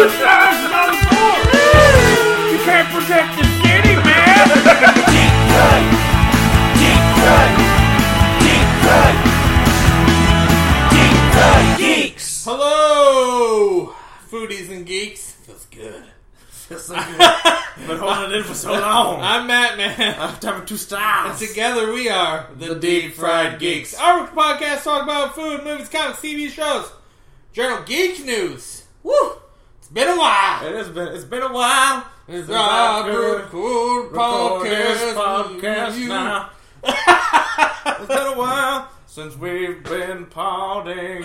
the signs is on the board. You can't protect the city, man. Deep cut. Deep cut. Deep cut. Deep cut geeks. Hello, foodies and geeks. Feels good. Feels so good. I've been holding it in for so long. I'm Matt, man. I'm having 2 stars. And together we are the Deep Fried Geeks. Our podcast talk about food, movies, comics, TV shows, Journal Geek News. Woo! It's been a while. It's been a while. It's our cool podcast now. It's been a while since we've been partying.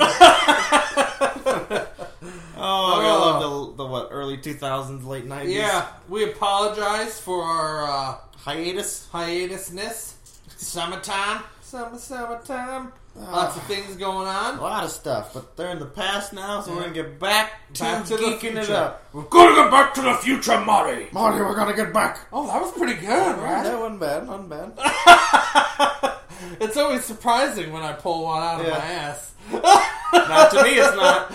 Oh, I love the early 2000s, late 90s. Yeah, we apologize for our hiatusness. Summertime. Summertime. Lots of things going on. A lot of stuff, but they're in the past now, so we're going to get back to geeking it up. We're going to get back to the future, Marty. Marty, we're going to get back. Oh, that was pretty good, right? That wasn't bad, wasn't bad. It's always surprising when I pull one out of my ass. Not to me, it's not.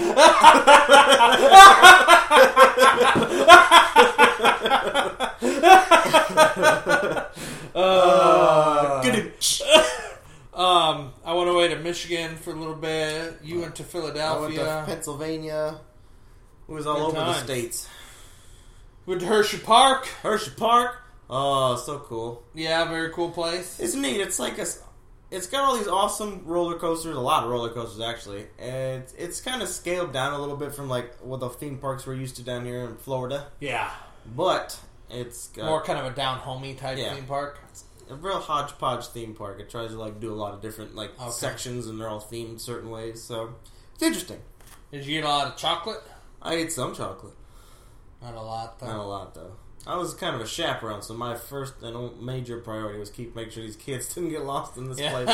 I went away to Michigan for a little bit. You went to Philadelphia. I went to Pennsylvania. It was all over the states. Went to Hershey Park. Hershey Park. Oh, so cool. Yeah, very cool place. It's neat. It's like it's got all these awesome roller coasters. A lot of roller coasters, actually. And it's kind of scaled down a little bit from like what the theme parks we're used to down here in Florida. Yeah. But it's got more kind of a down-homey type theme park. It's a real hodgepodge theme park. It tries to like do a lot of different sections, and they're all themed certain ways. So it's interesting. Did you get a lot of chocolate? I ate some chocolate. Not a lot, though. I was kind of a chaperone, so my first and major priority was make sure these kids didn't get lost in this place.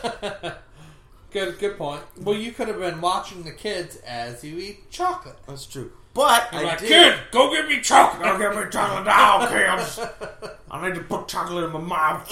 Good point. Well, you could have been watching the kids as you eat chocolate. That's true. But Kid, go get me chocolate. Go get me chocolate now, kids. I need to put chocolate in my mouth.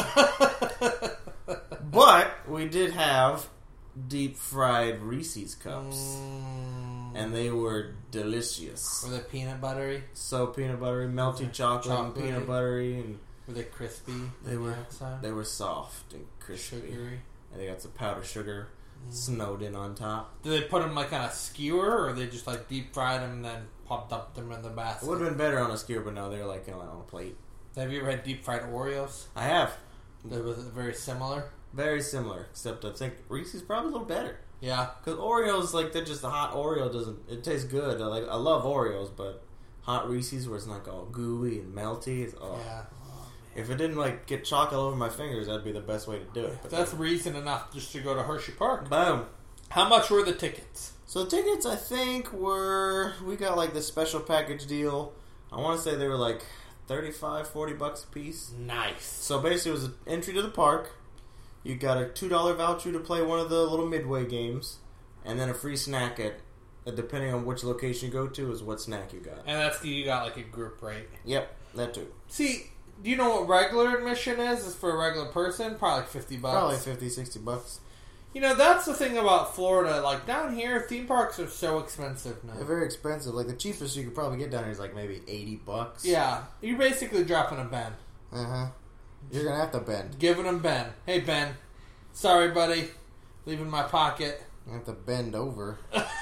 But we did have deep fried Reese's cups. And they were delicious. Were they peanut buttery? So peanut buttery, melty chocolate and peanut buttery, and were they crispy? They were soft and crispy, sugary, and they got some powdered sugar snowed in on top. Did they put them like on a skewer, or they just like deep fried them and then dumped them in the basket? It would have been better on a skewer, but no, they're like on a plate. Have you ever had deep fried Oreos? I have. Was it very similar? Very similar, except I think Reese's probably a little better. Yeah, because Oreos, they're just a hot Oreo it tastes good. I love Oreos, but hot Reese's where it's like all gooey and melty. Yeah. If it didn't get chocolate over my fingers, that'd be the best way to do it. But that's reason enough just to go to Hershey Park. Boom. How much were the tickets? So the tickets, I think, we got the special package deal. I want to say they were $35-$40 a piece. Nice. So basically, it was an entry to the park. You got a $2 voucher to play one of the little midway games, and then a free snack depending on which location you go to, is what snack you got. And you got a group rate. Yep, that too. See, do you know what regular admission is for a regular person? Probably $50. Probably $50-$60. You know, that's the thing about Florida. Down here, theme parks are so expensive now. They're very expensive. The cheapest you could probably get down here is maybe $80. Yeah, you're basically dropping a Ben. You're going to have to bend. Giving him Ben. Hey, Ben. Sorry, buddy. Leaving my pocket. You have to bend over.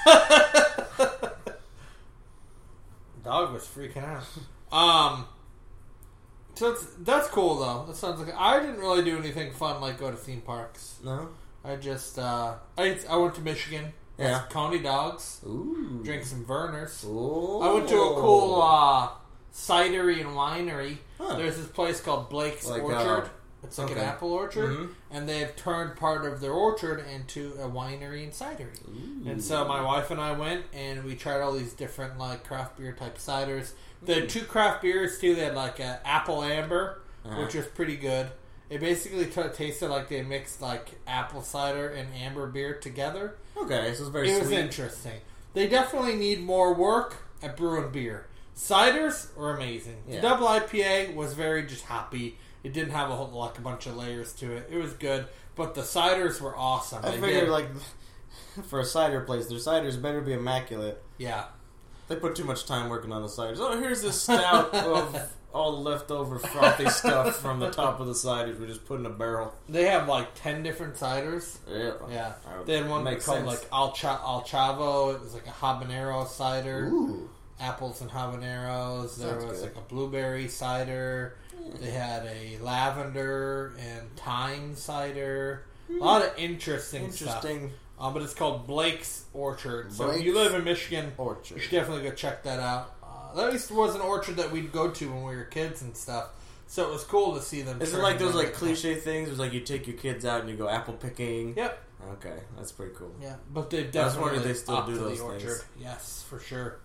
Dog was freaking out. So that's cool, though. That sounds like... I didn't really do anything fun go to theme parks. No? I just... I went to Michigan. Yeah. Coney dogs. Ooh. Drank some Vernors. Ooh. I went to a cool cidery and winery. Huh. There's this place called Blake's Orchard. It's an apple orchard, and they've turned part of their orchard into a winery and cidery. Ooh. And so my wife and I went, and we tried all these different craft beer type ciders. They had 2 craft beers too. They had an apple amber, which was pretty good. It basically tasted like they mixed apple cider and amber beer together. Okay, so it's very sweet. It was interesting. They definitely need more work at brewing beer. Ciders are amazing. Yeah. The double IPA was very just hoppy. It didn't have a bunch of layers to it. It was good, but the ciders were awesome. I figured for a cider place, their ciders better be immaculate. Yeah. They put too much time working on the ciders. Oh, here's this stout of all the leftover frothy stuff from the top of the ciders. We just put in a barrel. They have like 10 different ciders. Yeah. They had one called like Al Chavo. It was like a habanero cider. Ooh. Apples and habaneros. There was good. like a blueberry cider. They had a lavender and thyme cider. A lot of interesting stuff. But it's called Blake's Orchard. So if you live in Michigan, you should definitely go check that out. That used to was an orchard that we'd go to when we were kids and stuff. So it was cool to see them. Is it like those like cliche things? It's like you take your kids out and you go apple picking. Yep. Okay, that's pretty cool. Yeah, but they definitely they still do those orchard. things. Yes, for sure.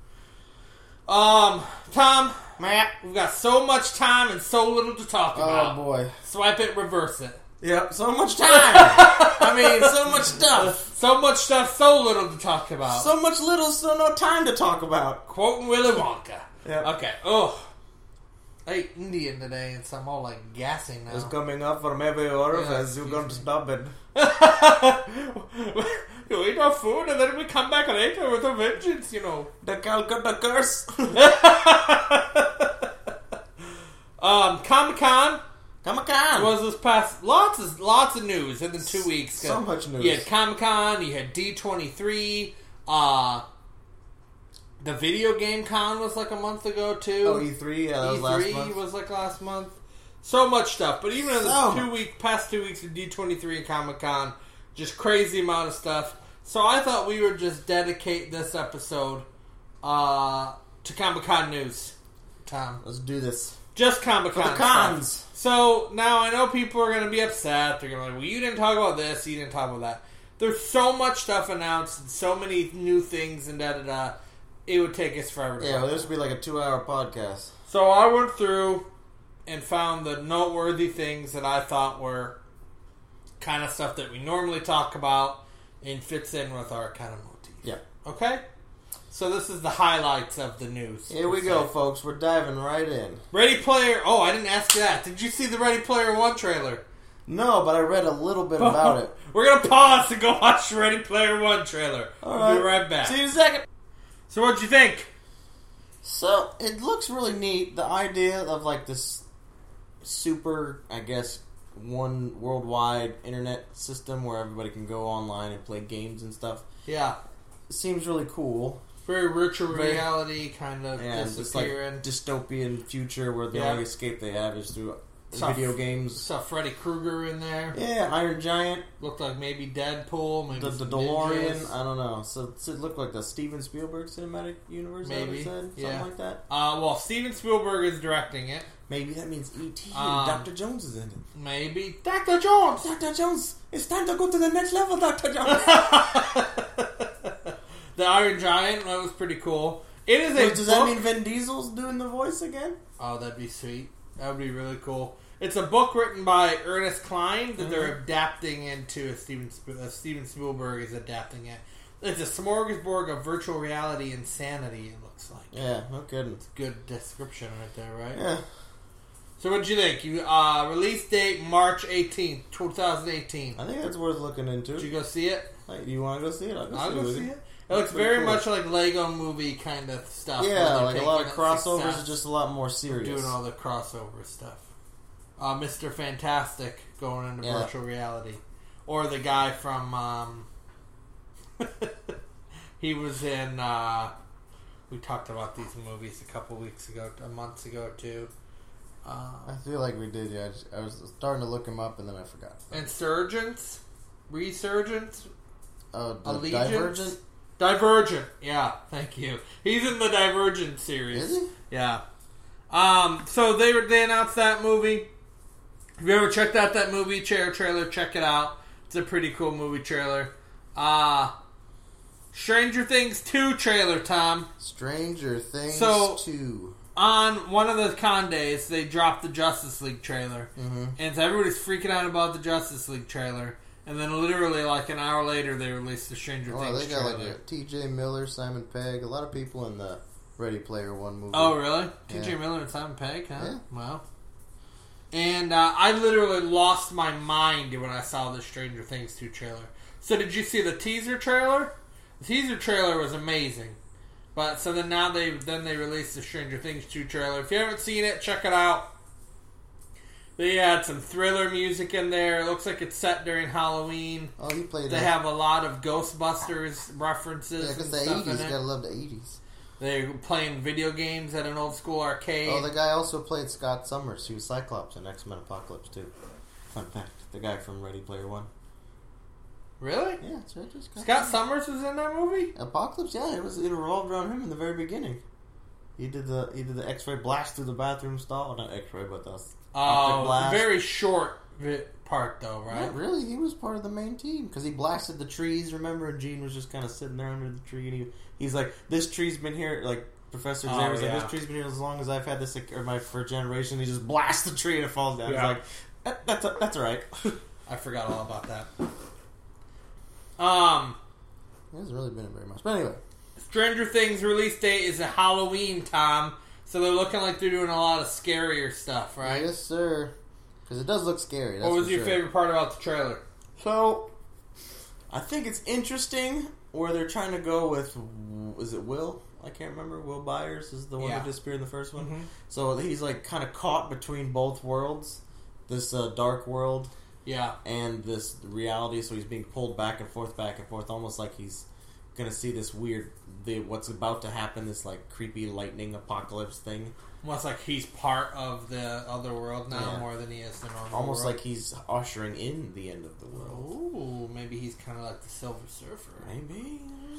Tom, Matt, we've got so much time and so little to talk about. Oh boy. Swipe it, reverse it. Yep, so much time. I mean, so much stuff. So much stuff, so little to talk about. So much little, so no time to talk about. Quoting Willy Wonka. Yep. Okay. Oh. I ate Indian today, and so I'm all like gassing now. It's coming up from every orifice. You're going to stop it. You eat our food, and then we come back later with a vengeance, you know. The Calcutta curse. Comic-Con. Comic-Con Was this past lots of news in the 2 weeks. So much news. You had Comic-Con, you had D23, the video game con was like a month ago too. Oh, E3, yeah, that was last month. E3 was like last month. So much stuff, but even in the past 2 weeks of D23 and Comic-Con, just crazy amount of stuff. So I thought we would just dedicate this episode to Comic-Con news. Tom, let's do this. Just Comic-Con For the cons. stuff. So now I know people are going to be upset. They're going to be like, well, you didn't talk about this, you didn't talk about that. There's so much stuff announced, and so many new things, and da-da-da. It would take us forever to Yeah, well, this would be like a 2-hour podcast. So I went through and found the noteworthy things that I thought were kind of stuff that we normally talk about and fits in with our kind of motif. Yeah. Okay? So this is the highlights of the news. Here we go, folks. We're diving right in. Ready Player... Oh, I didn't ask you that. Did you see the Ready Player One trailer? No, but I read a little bit about it. We're going to pause to go watch the Ready Player One trailer. We'll be right back. See you in a second. So what'd you think? So, it looks really neat. The idea of like this super, I guess, one worldwide internet system where everybody can go online and play games and stuff. Yeah. It seems really cool. Very virtual reality kind of disappearing. This like dystopian future where the only escape they have is through video games. Saw Freddy Krueger in there. Yeah, Iron Giant. Looked like maybe Deadpool, maybe the DeLorean. Ninjas. I don't know. So it looked like the Steven Spielberg cinematic universe. Maybe, something like that. Well, Steven Spielberg is directing it. Maybe that means E.T. and Dr. Jones is in it. Maybe Dr. Jones. Dr. Jones, it's time to go to the next level, Dr. Jones. The Iron Giant, that was pretty cool. It is Does that mean Vin Diesel's doing the voice again? Oh, that'd be sweet. That would be really cool. It's a book written by Ernest Cline that they're adapting into Steven Spielberg is adapting it. It's a smorgasbord of virtual reality insanity, it looks like. Yeah, no kidding. It's a good description right there, right? Yeah. So what'd you think? Release date March 18th, 2018. I think that's worth looking into. Did you go see it? Do you want to go see it? I'll go see it. It looks very much like Lego Movie kind of stuff. Yeah, like a lot of crossovers and just a lot more serious. Doing all the crossover stuff. Mr. Fantastic going into virtual reality. Or the guy from... he was in... we talked about these movies a couple weeks ago, months ago too. I feel like we did, yeah. I was starting to look him up and then I forgot. Insurgents? Resurgence? Divergent? Divergent, yeah, thank you. He's in the Divergent series. Is he? Yeah. So they announced that movie. If you ever checked out that movie trailer, check it out. It's a pretty cool movie trailer. Stranger Things 2 trailer, Tom. Stranger Things 2. On one of the con days, they dropped the Justice League trailer. Mm-hmm. And so everybody's freaking out about the Justice League trailer. And then literally like an hour later, they released the Stranger Things trailer. They got like T.J. Miller, Simon Pegg, a lot of people in the Ready Player One movie. Oh, really? T.J. Miller and Simon Pegg, huh? Yeah. Wow. And I literally lost my mind when I saw the Stranger Things 2 trailer. So did you see the teaser trailer? The teaser trailer was amazing. But so then now they released the Stranger Things 2 trailer. If you haven't seen it, check it out. They had some thriller music in there. It looks like it's set during Halloween. Oh, you played They have a lot of Ghostbusters references. Yeah, because the stuff 80s. in You it. gotta love the 80s. They're playing video games at an old school arcade. Oh, the guy also played Scott Summers, who was Cyclops in X-Men Apocalypse, too. Fun fact. The guy from Ready Player One. Really? Yeah, that's right. Scott Summers was in that movie? Apocalypse, yeah. It revolved around him in the very beginning. He did the X-ray blast through the bathroom stall. Not X-ray, but the optic blast. Very short part, though, right? Not really. He was part of the main team because he blasted the trees. Remember, and Gene was just kind of sitting there under the tree, and he's like, "This tree's been here." Like Professor Xavier's like, "This tree's been here as long as I've had this, or my for a generation." He just blasts the tree and it falls down. Yeah. He's like, "That's all right." I forgot all about that. It hasn't really been very much, but anyway. Stranger Things release date is a Halloween, Tom. So they're looking like they're doing a lot of scarier stuff, right? Yes, sir. Because it does look scary. That's what was for your sure. favorite part about the trailer? So, I think it's interesting where they're trying to go with, is it Will? I can't remember. Will Byers is the one that disappeared in the first one. Mm-hmm. So he's like kind of caught between both worlds. This dark world and this reality. So he's being pulled back and forth, almost like he's going to see this weird, what's about to happen, this like creepy lightning apocalypse thing. Almost like he's part of the other world now more than he is the normal Almost world. like he's ushering in the end of the world. Ooh, maybe he's kind of like the Silver Surfer. Maybe.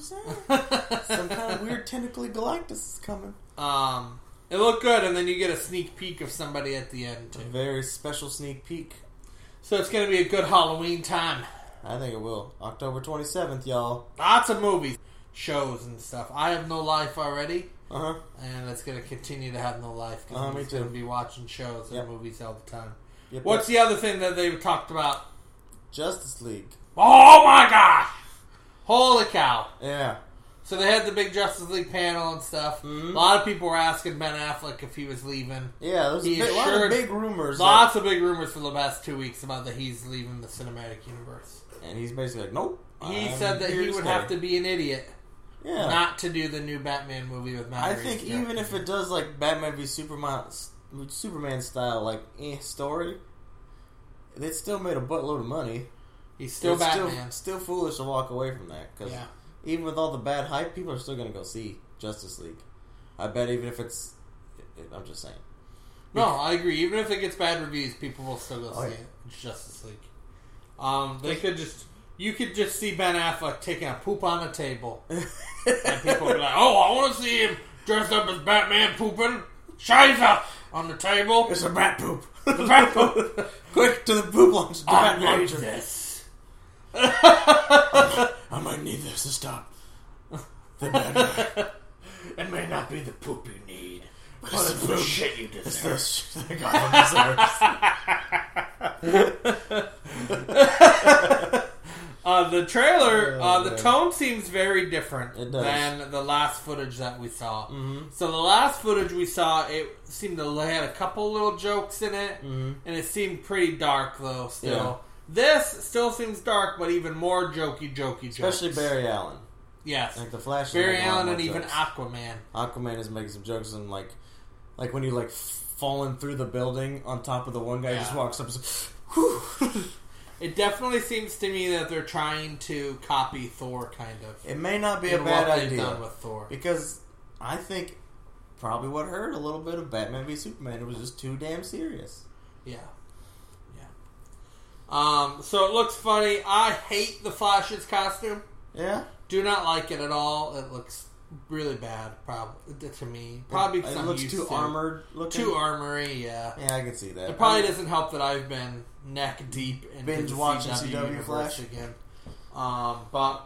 Some kind of weird tentacly Galactus is coming. It looked good, and then you get a sneak peek of somebody at the end, too. A very special sneak peek. So it's going to be a good Halloween time. I think it will. October 27th, y'all. Lots of movies, shows, and stuff. I Have No Life already. Uh-huh. And it's going to continue to have no life because I'm me going to too. be watching shows and movies all the time. Yep, What's the other thing that they talked about? Justice League. Oh my gosh! Holy cow. Yeah. So they had the big Justice League panel and stuff. Mm-hmm. A lot of people were asking Ben Affleck if he was leaving. Yeah, there's a lot of big rumors. Lots of big rumors for the past 2 weeks about that he's leaving the cinematic universe. And he's basically like, nope. He said that he would have to be an idiot Yeah. not to do the new Batman movie with Matt I Reeves. think even if it does like Batman v Superman style like story, they still made a buttload of money. He's still Batman. Still foolish to walk away from that because even with all the bad hype, people are still going to go see Justice League. I bet even if it's, I'm just saying. No, I agree. Even if it gets bad reviews, people will still go see it. It's Justice League. They could just. You could just see Ben Affleck taking a poop on a table. And people would be like, oh, I want to see him dressed up as Batman pooping. Shiza on the table. It's a bat poop. The bat poop. Quick to the poop launch. I need this. I might need this to stop the bad guy. It may not be the poop you need, but It's it's the the poop. shit you It's deserve. the shit the guy deserves. The trailer, the tone seems very different It does. than the last footage that we saw. Mm-hmm. So the last footage we saw, it seemed to had a couple little jokes in it, Mm-hmm. and it seemed pretty dark though. Still, Yeah. this still seems dark, but even more jokey jokes. Especially Barry Allen. Yes, Like the Flash. is Barry making a lot Allen more and even jokes. Aquaman. Aquaman is making some jokes and like when you like falling through the building on top of the one guy just walks up and says, whew. It definitely seems to me that they're trying to copy Thor, kind of. It may not be a in bad what they've idea done with Thor. because I think probably what hurt a little bit of Batman v Superman. It was just too damn serious. Yeah. So it looks funny. I hate the Flash's costume. Yeah, Do not like it at all. It looks really bad, probably to me. Probably because it I'm looks used too to armorred looking. too armory. Yeah. Yeah, I can see that. It probably doesn't help that I've been neck deep into Binge the watching CW CW universe Flash. again. But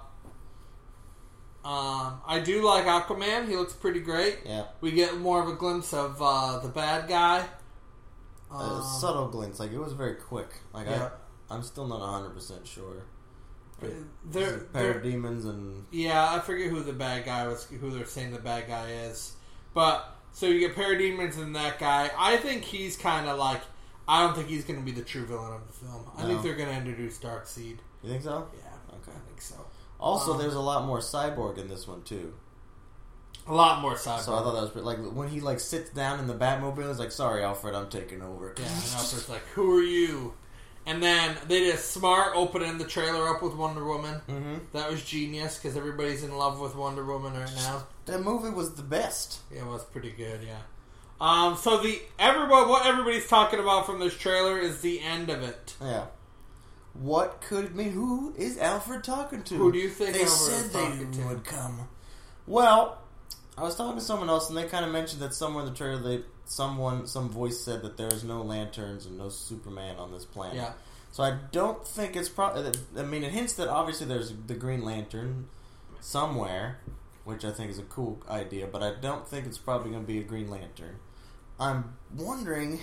I do like Aquaman. He looks pretty great. Yeah, We get more of a glimpse of the bad guy. subtle glints. Like it was very quick. Like Yeah. I'm still not 100% sure. They're Parademons and yeah, I forget who the bad guy was, who they're saying the bad guy is. But, so you get Parademons and that guy. I think he's kind of like, I don't think he's going to be the true villain of the film. I think they're going to introduce Darkseid. you think so? Yeah, Okay. I think so. Also, there's a lot more Cyborg in this one too. A lot more Cyborg. So I thought that was pretty, like when he like sits down in the Batmobile, he's like, "Sorry, Alfred, I'm taking over." Yeah, and Alfred's like, "Who are you?" And then they did a smart opening the trailer up with Wonder Woman. Mm-hmm. That was genius because everybody's in love with Wonder Woman right now. That movie was the best. Yeah, it was pretty good. Yeah. So what everybody's talking about from this trailer is the end of it. Yeah. What could it mean? Who is Alfred talking to? Who do you think they Alfred said is they talking to? would come? Well, I was talking to someone else, and they kind of mentioned that somewhere in the trailer, some voice said that there is no lanterns and no Superman on this planet. Yeah. So I don't think it's probably. I mean, it hints that obviously there's the Green Lantern somewhere, which I think is a cool idea, but I don't think it's probably going to be a Green Lantern. I'm wondering.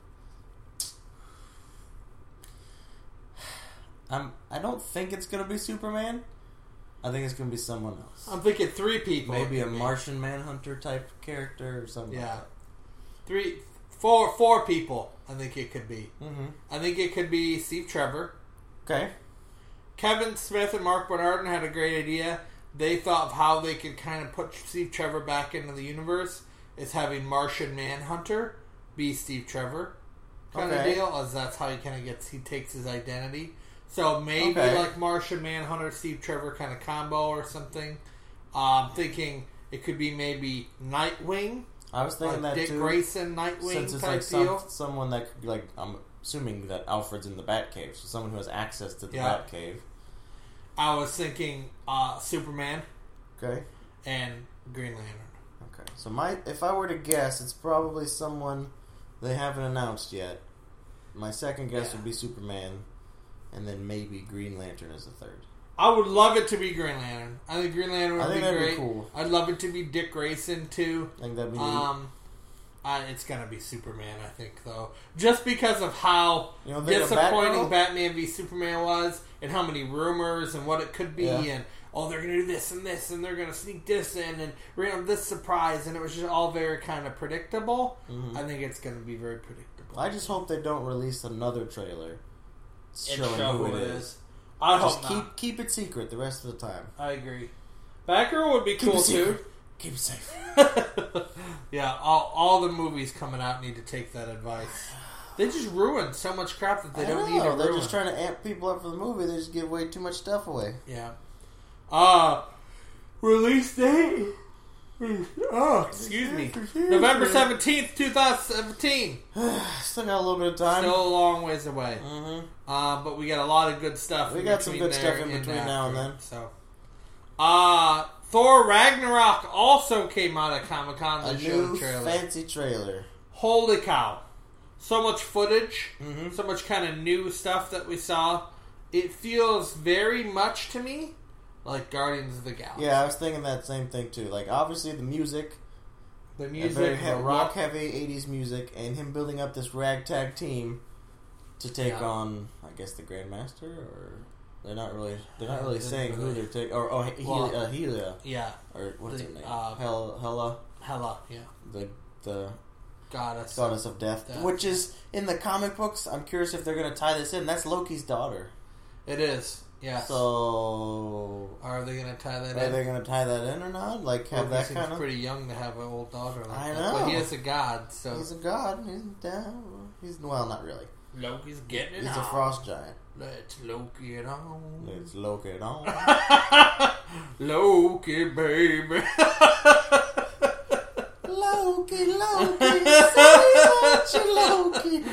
I don't think it's going to be Superman. I think it's going to be someone else. I'm thinking 3 people. Maybe a Martian Manhunter type character or something. Yeah. Like that. 4 people. I think it could be. Mm-hmm. I think it could be Steve Trevor. Okay. Kevin Smith and Mark Bernardin had a great idea. They thought of how they could kind of put Steve Trevor back into the universe. Is having Martian Manhunter be Steve Trevor kind of deal, as that's how he takes his identity. So maybe like Martian Manhunter, Steve Trevor kind of combo or something. Thinking it could be maybe Nightwing. I was thinking like that Dick too. Grayson, Nightwing Since it's type like deal. someone that could, like, I'm assuming that Alfred's in the Batcave, so someone who has access to the Batcave. I was thinking Superman. Okay. And Green Lantern. Okay. So if I were to guess, it's probably someone they haven't announced yet. My second guess would be Superman, and then maybe Green Lantern as a third. I would love it to be Green Lantern. I think Green Lantern would be great. Be cool. I'd love it to be Dick Grayson too. I think that'd be neat. It's gonna be Superman, I think, though, just because of how disappointing Batman v Superman was, and how many rumors and what it could be, and they're gonna do this, and they're gonna sneak this in, and we're gonna have this surprise, and it was just all very kind of predictable. Mm-hmm. I think it's gonna be very predictable. I just hope they don't release another trailer showing who it is. I hope not. Keep it secret the rest of the time. I agree. Batgirl would be cool too. Keep it safe. Yeah, all the movies coming out need to take that advice. They just ruin so much crap that they don't need to ruin. They're just trying to amp people up for the movie. They just give way too much stuff away. Yeah. Release date. Oh, excuse me. November 17th, 2017. Still got a little bit of time. Still a long ways away. Mm-hmm. But we got a lot of good stuff. We got some good stuff in between now and then. So, Thor Ragnarok also came out at Comic-Con. A new fancy trailer. Holy cow. So much footage. Mm-hmm. So much kind of new stuff that we saw. It feels very much to me like Guardians of the Galaxy. Yeah, I was thinking that same thing too. Like, obviously the music. Very rock heavy 80s music, and him building up this ragtag team to take on, I guess, the Grandmaster, or they're not really saying who they're taking. Helia. Yeah. Or what's her name? Hela. Hela, yeah. The goddess of death, which is in the comic books. I'm curious if they're going to tie this in. That's Loki's daughter. It is. Yeah. So, are they going to tie that in? Are they going to tie that in or not? Like, have that kind of... pretty young to have an old daughter like I that. know. But he is a god, so... He's a god. Well, not really. Loki's getting it on. He's a frost giant. Let's Loki it on. Let's Loki it on. Loki, baby. Loki, say what you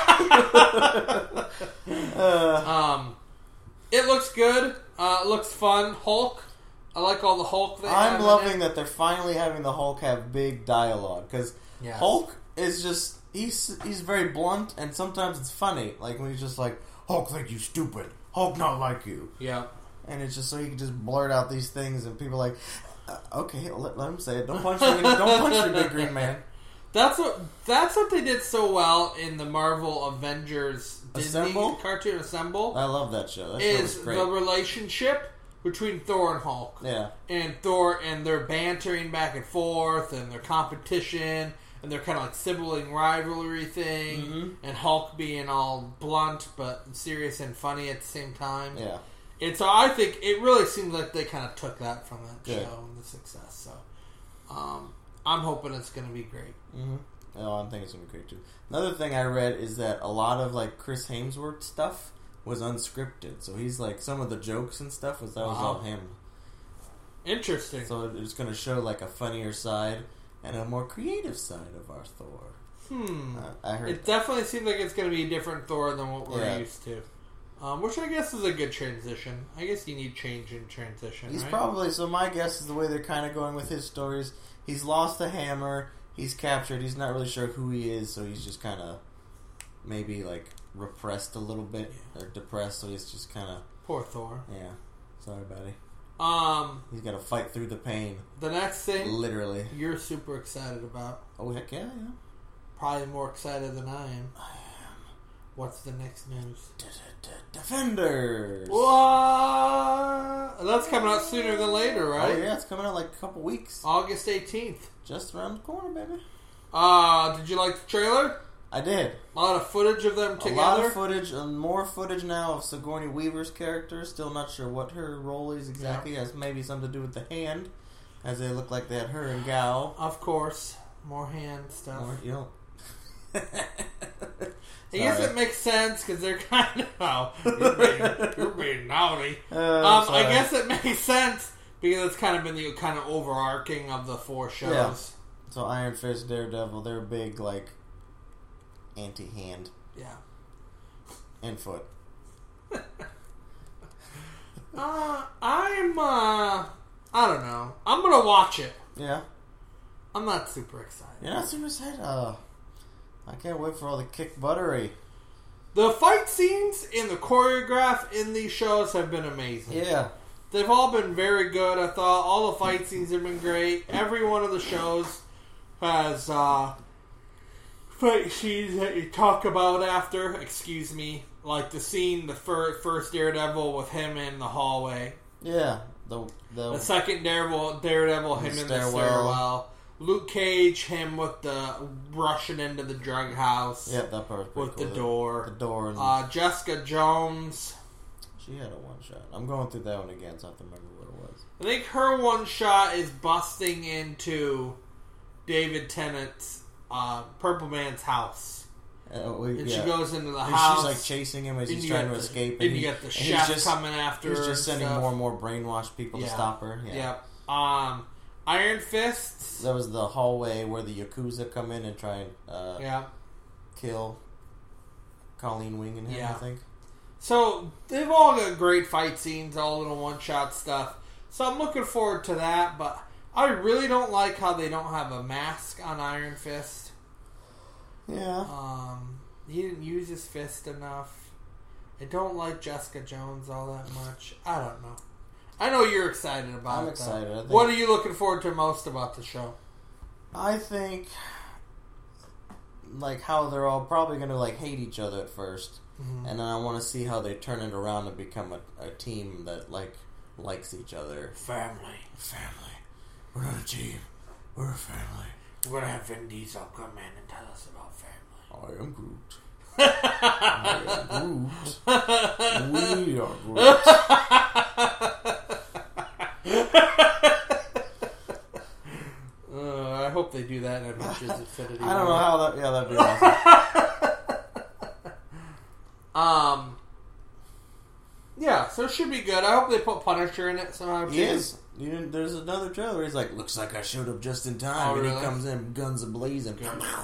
Loki. It looks good. It looks fun. Hulk. I like all the Hulk they have. I'm loving that they're finally having the Hulk have big dialogue, because Hulk is just he's very blunt, and sometimes it's funny. Like when he's just like, Hulk think you stupid. Hulk not like you. Yeah. And it's just so he can just blurt out these things, and people are like, okay, let him say it. Don't punch me. Don't punch me, big green man. That's what they did so well in the Marvel Avengers Disney cartoon Assemble. I love that show. That show was great. The relationship between Thor and Hulk. Yeah. And Thor, and they're bantering back and forth, and their competition, and their kind of like sibling rivalry thing, and Hulk being all blunt but serious and funny at the same time. Yeah. And so I think it really seems like they kind of took that from that show and the success. So I'm hoping it's going to be great. Mm-hmm. Oh, I think it's going to be great too. Another thing I read is that a lot of like Chris Hemsworth stuff was unscripted. So he's like, some of the jokes and stuff was all him. Interesting. So it's going to show like a funnier side and a more creative side of our Thor. I heard it definitely seems like it's going to be a different Thor than what we're used to. Which I guess is a good transition. I guess you need change in transition, He's right? probably, so my guess is the way they're kind of going with his stories, he's lost the hammer, he's captured, he's not really sure who he is, so he's just kind of maybe like repressed a little bit, or depressed, so he's just kind of... Poor Thor. Yeah. Sorry, buddy. He's got to fight through the pain. The next thing... Literally. You're super excited about. Oh, heck yeah. Probably more excited than I am. I am. What's the next news? Defenders! What? That's coming out sooner than later, right? Oh, yeah, it's coming out like a couple weeks. August 18th. Just around the corner, baby. Did you like the trailer? I did. A lot of footage of them together. A lot of footage, and more footage now of Sigourney Weaver's character. Still not sure what her role is exactly. Yeah. Has maybe something to do with the hand, as they look like they had her and Gal. Of course. More hand stuff. I guess it makes sense because they're kind of you're being naughty. I guess it makes sense because it's kind of been the kind of overarching of the 4 shows. Yeah. So Iron Fist, Daredevil, they're big like anti-hand. Yeah. And foot. I don't know. I'm gonna watch it. Yeah. I'm not super excited. You're not super excited? I can't wait for all the kick buttery. The fight scenes and the choreograph in these shows have been amazing. Yeah. They've all been very good. I thought all the fight scenes have been great. Every one of the shows has fight scenes that you talk about after. Excuse me. Like the scene, the first Daredevil with him in the hallway. Yeah. The second Daredevil him in the stairwell. Luke Cage, him with the rushing into the drug house. Yeah, that part was pretty with cool. The door. The door. And Jessica Jones. She had a one shot. I'm going through that one again, so I have to remember what it was. I think her one shot is busting into David Tennant's Purple Man's house. She goes into the house. She's like chasing him as he's trying to escape. And you get the chef coming after her. He's just sending more and more brainwashed people to stop her. Yeah. Iron Fists. That was the hallway where the Yakuza come in and try and kill Colleen Wing and him, I think. So, they've all got great fight scenes, all little one-shot stuff. So I'm looking forward to that, but I really don't like how they don't have a mask on Iron Fist. Yeah. He didn't use his fist enough. I don't like Jessica Jones all that much. I don't know. I know you're excited about it. I'm excited. What are you looking forward to most about the show? I think, like, how they're all probably going to, like, hate each other at first. Mm-hmm. And then I want to see how they turn it around and become a team that, like, likes each other. Family. We're not a team. We're a family. We're going to have Vin Diesel come in and tell us about family. I am Groot. I am Groot. We are Groot. I hope they do that in Avengers Infinity War. I don't know how that... Yeah, that'd be awesome. Yeah, so it should be good. I hope they put Punisher in it somehow, too. He is. There's another trailer where he's like, looks like I showed up just in time. Oh, and really? He comes in, guns a-blazing.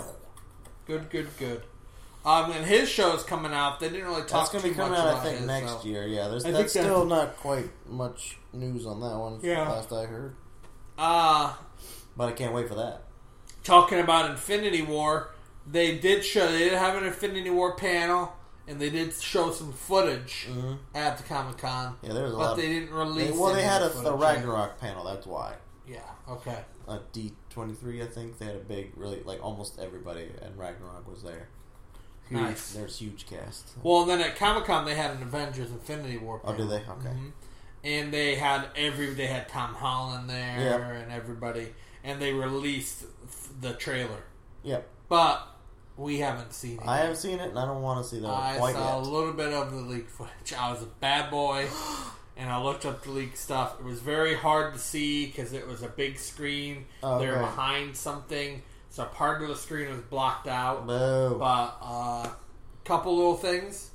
Good. And his show's coming out. They didn't really talk too much about it. That's going to be coming out, I think, next year. Yeah, that's still not quite much news on that one. Yeah. Last I heard. But I can't wait for that. Talking about Infinity War, they did have an Infinity War panel, and they did show some footage at the Comic-Con. Yeah, there was a lot. But they didn't release. They had a Ragnarok panel. That's why. Yeah. Okay. D23, I think they had a big, really like almost everybody, and Ragnarok was there. Huge, nice. There's huge cast. Well, and then at Comic-Con they had an Avengers Infinity War panel. Oh, did they? Okay. Mm-hmm. And they had Tom Holland there and everybody, and they released the trailer. Yep. But we haven't seen it. I haven't seen it, and I don't want to see that I quite saw yet. a little bit of the leaked footage. I was a bad boy, and I looked up the leaked stuff. It was very hard to see because it was a big screen. They were behind something, so part of the screen was blocked out. Boo. But couple little things.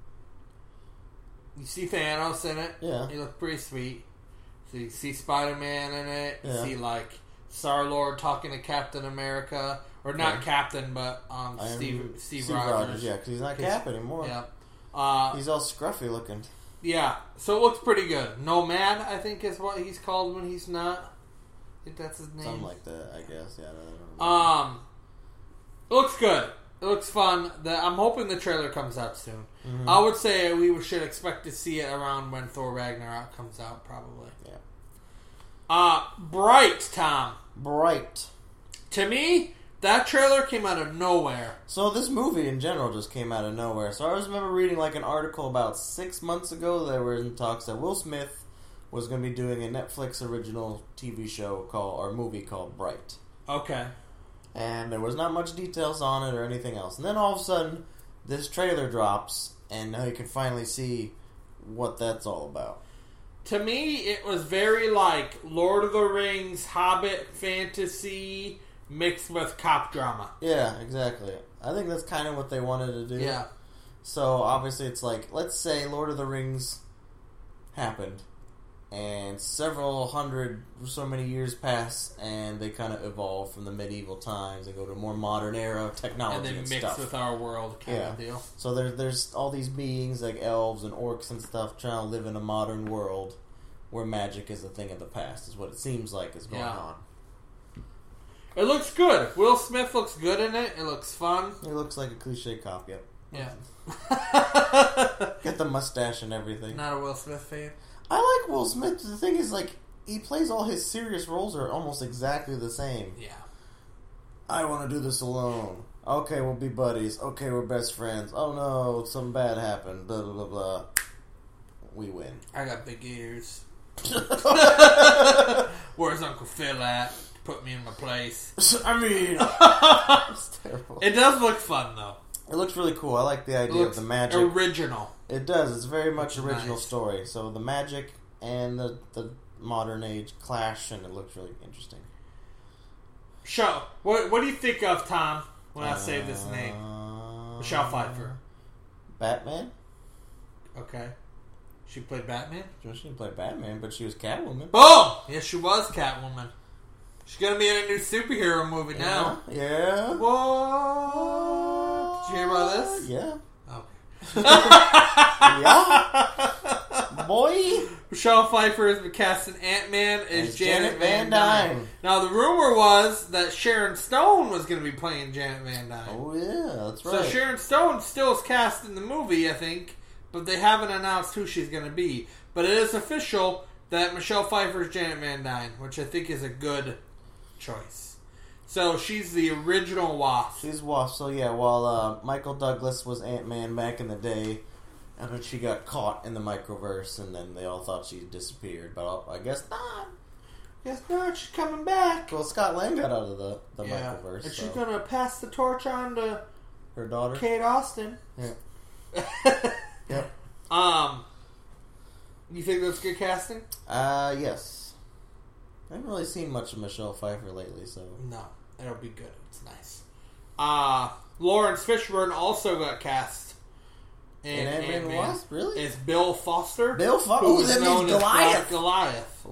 You see Thanos in it. Yeah. He looked pretty sweet. So you see Spider-Man in it. You Yeah. see, like, Star-Lord talking to Captain America. Or not Captain, but Steve Rogers. Yeah, because he's not Cap anymore. Yeah. He's all scruffy looking. Yeah. So it looks pretty good. Nomad, I think, is what he's called when he's not. I think that's his name. Something like that, I guess. Yeah. I don't know. It looks good. It looks fun. I'm hoping the trailer comes out soon. Mm-hmm. I would say we should expect to see it around when Thor Ragnarok comes out, probably. Yeah. Bright, Tom. Bright. To me, that trailer came out of nowhere. So this movie in general just came out of nowhere. So I always remember reading like an article about 6 months ago. There were in talks that Will Smith was going to be doing a Netflix original TV show or movie called Bright. Okay. And there was not much details on it or anything else. And then all of a sudden, this trailer drops, and now you can finally see what that's all about. To me, it was very like Lord of the Rings, Hobbit fantasy mixed with cop drama. Yeah, exactly. I think that's kind of what they wanted to do. Yeah. So obviously it's like, let's say Lord of the Rings happened, and several hundred, so many years pass, and they kind of evolve from the medieval times and go to a more modern era of technology and then mix stuff. with our world kind of deal. So there's all these beings like elves and orcs and stuff trying to live in a modern world where magic is a thing of the past, is what it seems like is going on. It looks good. Will Smith looks good in it. It looks fun. He looks like a cliche cop, yep. Yeah. Get the mustache and everything. Not a Will Smith fan. I like Will Smith. The thing is, like, he plays all his serious roles are almost exactly the same. Yeah. I want to do this alone. Okay, we'll be buddies. Okay, we're best friends. Oh no, something bad happened. Blah, blah, blah, blah. We win. I got big ears. Where's Uncle Phil at? Put me in my place. I mean, it's terrible. It does look fun, though. It looks really cool. I like the idea of the magic. Original. It does. It's very much original nice. story. So the magic and the modern age clash, and it looks really interesting. Show. What do you think of, Tom, when I say this name? Michelle Pfeiffer. Batman? Okay. She played Batman? She didn't play Batman, but she was Catwoman. Boom! Yes, she was Catwoman. She's going to be in a new superhero movie now. Yeah. What? Did you hear about this? Yeah. Okay. Yeah. Boy. Michelle Pfeiffer has been cast in Ant-Man as Janet Van Dyne. Dyne. Now, the rumor was that Sharon Stone was going to be playing Janet Van Dyne. Oh, yeah. That's right. So Sharon Stone still is cast in the movie, I think, but they haven't announced who she's going to be. But it is official that Michelle Pfeiffer is Janet Van Dyne, which I think is a good choice. So she's the original Wasp. She's Wasp. So, yeah, while Michael Douglas was Ant-Man back in the day, and then she got caught in the microverse, and then they all thought she disappeared. But I guess not. Guess not. She's coming back. Well, Scott Lang got out of the microverse. And so. she's going to pass the torch on to Her daughter? Kate Austin. Yeah. Yep. You think that's good casting? Yes. I haven't really seen much of Michelle Pfeiffer lately, so... No. It'll be good. It's nice. Lawrence Fishburne also got cast in Ant-Man and the Wasp? Really? It's Bill Foster. Bill Foster? Who Oh, is that known means as Goliath! Goliath.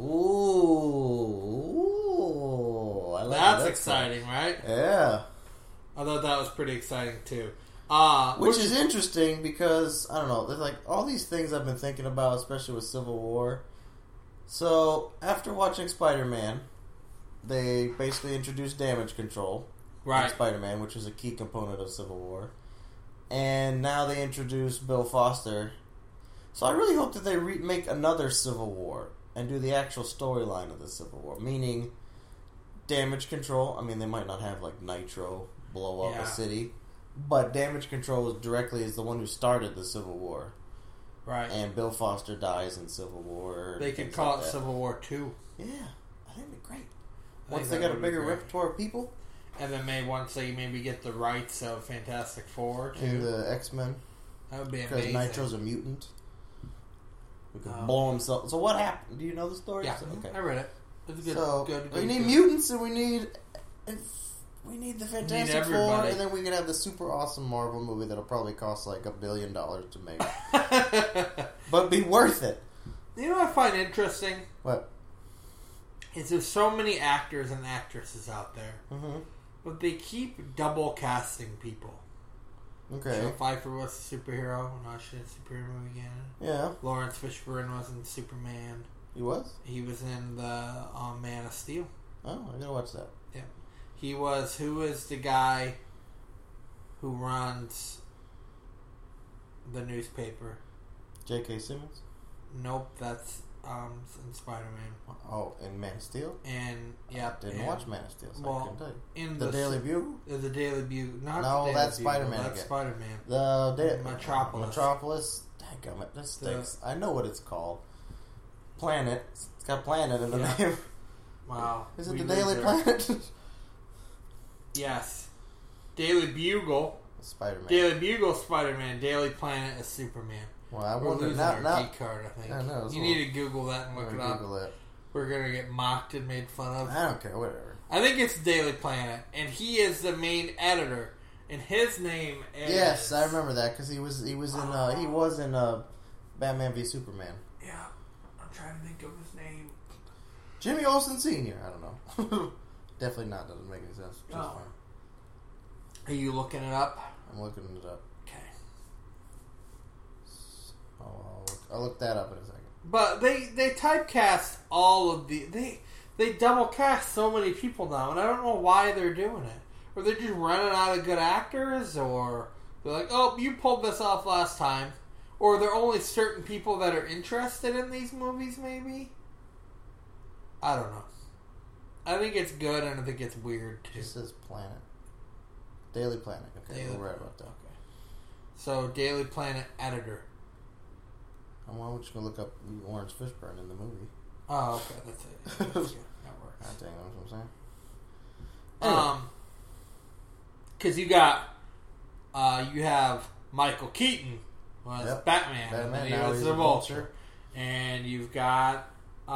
Ooh. I like That's that exciting, stuff. right? Yeah. I thought that was pretty exciting, too. Which is interesting because, I don't know, there's like all these things I've been thinking about, especially with Civil War. So, after watching Spider-Man, they basically introduced damage control in Spider-Man, which was a key component of Civil War. And now they introduce Bill Foster. So I really hope that they make another Civil War and do the actual storyline of the Civil War. Meaning, damage control. I mean, they might not have like Nitro blow up a city. But damage control directly is the one who started the Civil War. Right. And Bill Foster dies in Civil War. They could call it Civil War 2. Yeah. I think it'd be great. Once they got a bigger repertoire of people. And then once they maybe get the rights of Fantastic Four, too. And the X-Men. That would be amazing. Because Nitro's a mutant. who could blow himself. So what happened? Do you know the story? Yeah, okay. I read it. It's good. So good. We need mutants, and we need the Fantastic Four, and then we can have the super awesome Marvel movie that'll probably cost like $1 billion to make, but be worth it. You know what I find interesting? What? Is there's so many actors and actresses out there, but they keep double casting people. Okay. Michelle Pfeiffer was a superhero. Now she did a superhero movie again. Yeah. Lawrence Fishburne was in Superman. He was? He was in the Man of Steel. Oh, I gotta watch that. Yeah. He was... Who is the guy who runs the newspaper? J.K. Simmons? Nope, that's in Spider-Man. Oh, in Man of Steel? And, yeah. Didn't watch Man of Steel, so I couldn't tell you. In the Daily Bugle? The Daily Bugle. Not no, the Daily that's Bugle. Spider-Man That's again. Spider-Man. The Metropolis. Metropolis? Dadgummit, this stinks. I know what it's called. Planet. It's got Planet in the name. Wow. Is it the Daily Planet? Yes. Daily Bugle. Spider-Man. Daily Bugle, Spider-Man. Daily Planet is Superman. Well, I We're wonder losing now. our geek card, I think. I know, you need to Google that and look it up. Google it. We're gonna get mocked and made fun of. I don't care, whatever. I think it's Daily Planet, and he is the main editor, and his name is... Yes, I remember that because he was in Batman v Superman. Yeah, I'm trying to think of his name. Jimmy Olsen Sr. I don't know. Definitely not. Doesn't make any sense. Just fine. Are you looking it up? I'm looking it up. Okay. I'll look that up in a second. But they typecast all of the... They double cast so many people now, and I don't know why they're doing it. Or they're just running out of good actors, or they're like, oh, you pulled this off last time. Or there are only certain people that are interested in these movies, maybe? I don't know. I think it's good, and I think it's weird, too. It says Planet. Daily Planet. Okay, we're right about that. Okay. So, Daily Planet editor. Why don't you go look up Lawrence Fishburne in the movie? Oh, okay, that's it. That's good. That works. I think that's what I'm saying. Because you have Michael Keaton was Batman, and then he was the Vulture, and you've got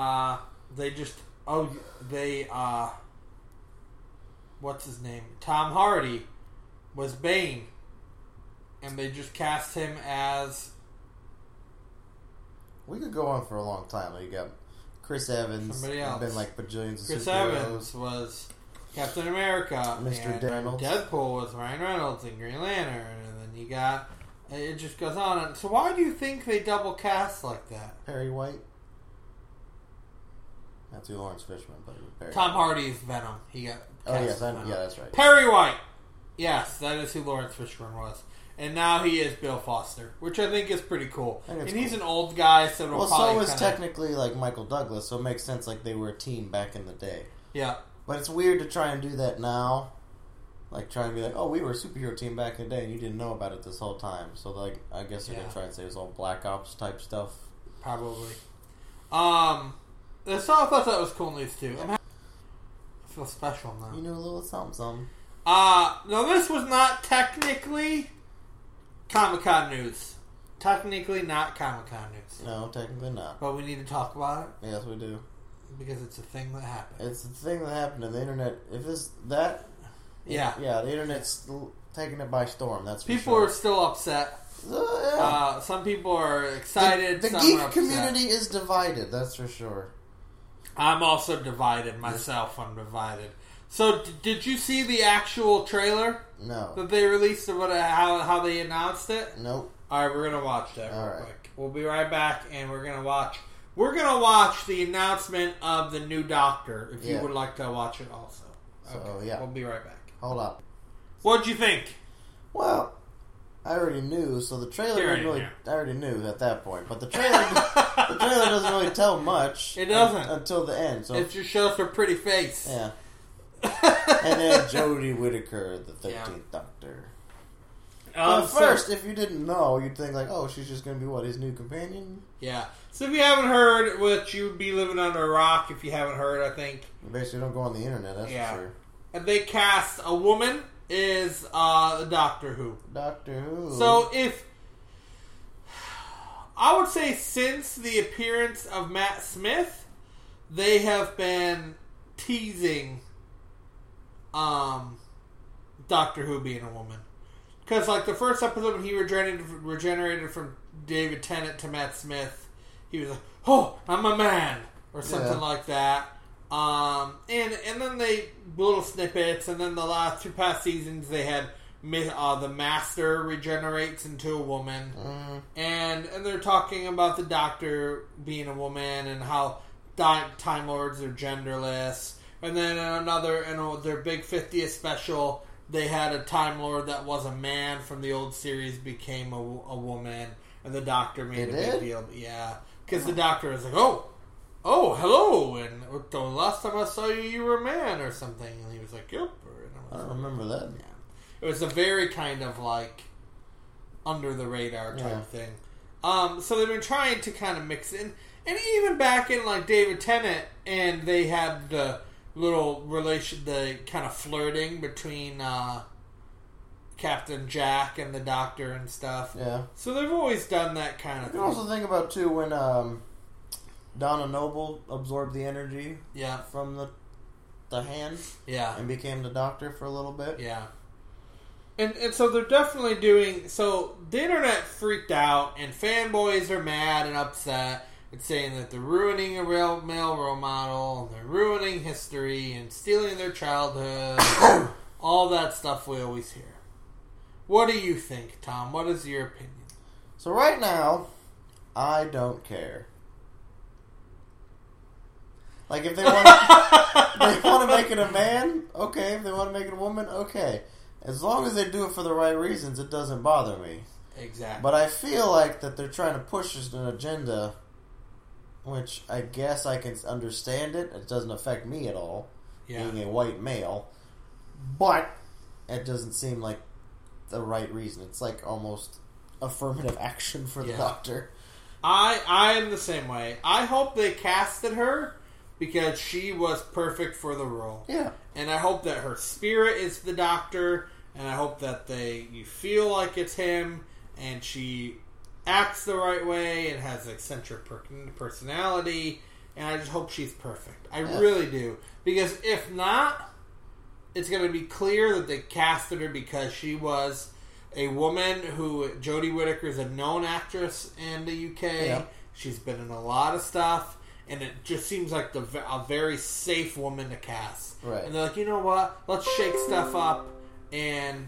what's his name? Tom Hardy was Bane, and they just cast him as. We could go on for a long time. You got Chris Evans. Somebody else. Been like bajillions of Chris superheroes. Evans was Captain America. Mr. Reynolds. Deadpool was Ryan Reynolds and Green Lantern. And then you got... It just goes on. So why do you think they double cast like that? Perry White. That's who Lawrence Fishburne played with. Perry Tom Hardy's Venom. He got cast Venom. Yeah, that's right. Perry White. Yes, that is who Lawrence Fishburne was. And now he is Bill Foster, which I think is pretty cool. And he's an old guy, so it'll probably so is technically like Michael Douglas, so it makes sense like they were a team back in the day. Yeah. But it's weird to try and do that now. Like, try and be like, oh, we were a superhero team back in the day, and you didn't know about it this whole time. So, like, I guess they're going to try and say it's all Black Ops type stuff. Probably. I thought that was cool news, too. I feel special now. You knew a little something. No, this was not technically Comic-Con news. Technically not Comic-Con news. No, technically not. But we need to talk about it. Yes, we do. Because it's a thing that happened. It's a thing that happened in the internet. If it's that... Yeah. Yeah, the internet's taking it by storm, that's for sure. People are still upset. Yeah. Some people are excited. The geek community is divided, that's for sure. I'm also divided myself. I'm divided. So, did you see the actual trailer? No. That they released, or how they announced it? Nope. All right, we're gonna watch that real right. quick. We'll be right back, and we're gonna watch the announcement of the new Doctor. If you would like to watch it, also. Okay. So yeah, we'll be right back. Hold up. What'd you think? Well, I already knew, so the trailer didn't really... I already knew at that point, but the trailer doesn't really tell much. It doesn't. Until the end. So it just shows her pretty face. Yeah. And then Jodie Whittaker, the 13th Doctor. First, if you didn't know, you'd think like, oh, she's just going to be, his new companion? Yeah. So if you haven't heard, which you'd be living under a rock if you haven't heard, I think. You basically don't go on the internet, that's for sure. And they cast a woman is Doctor Who. Doctor Who. So I would say since the appearance of Matt Smith, they have been teasing Doctor Who being a woman. Because, like, the first episode when he regenerated from David Tennant to Matt Smith, he was like, oh, I'm a man, or something like that. And then they, little snippets, and then the last 2 past seasons, they had the Master regenerates into a woman. And they're talking about the Doctor being a woman, and how Time Lords are genderless. And then in their big 50th special, they had a Time Lord that was a man from the old series became a woman, and the Doctor made a big deal. Yeah, because the Doctor was like, oh, hello, and the last time I saw you, you were a man or something, and he was like, yep. I don't remember that. Yeah, it was a very kind of like under the radar type thing. So they've been trying to kind of mix in, and even back in like David Tennant, and they had the little relation, the kind of flirting between Captain Jack and the Doctor and stuff. Yeah. So they've always done that kind of thing. You can also think about, too, when Donna Noble absorbed the energy from the hand and became the Doctor for a little bit. Yeah. And so they're definitely doing... So the internet freaked out, and fanboys are mad and upset. It's saying that they're ruining a real male role model, and they're ruining history, and stealing their childhood. All that stuff we always hear. What do you think, Tom? What is your opinion? So right now, I don't care. Like, if they want to make it a man, okay. If they want to make it a woman, okay. As long as they do it for the right reasons, it doesn't bother me. Exactly. But I feel like that they're trying to push an agenda, which I guess I can understand it. It doesn't affect me at all, being a white male. But it doesn't seem like the right reason. It's like almost affirmative action for the Doctor. I am the same way. I hope they casted her because she was perfect for the role. Yeah. And I hope that her spirit is the Doctor, and I hope that you feel like it's him, and she acts the right way and has an eccentric personality, and I just hope she's perfect. I really do. Because if not, it's going to be clear that they casted her because she was a woman who... Jodie Whittaker is a known actress in the UK. Yeah. She's been in a lot of stuff, and it just seems like a very safe woman to cast. Right. And they're like, you know what? Let's shake stuff up and...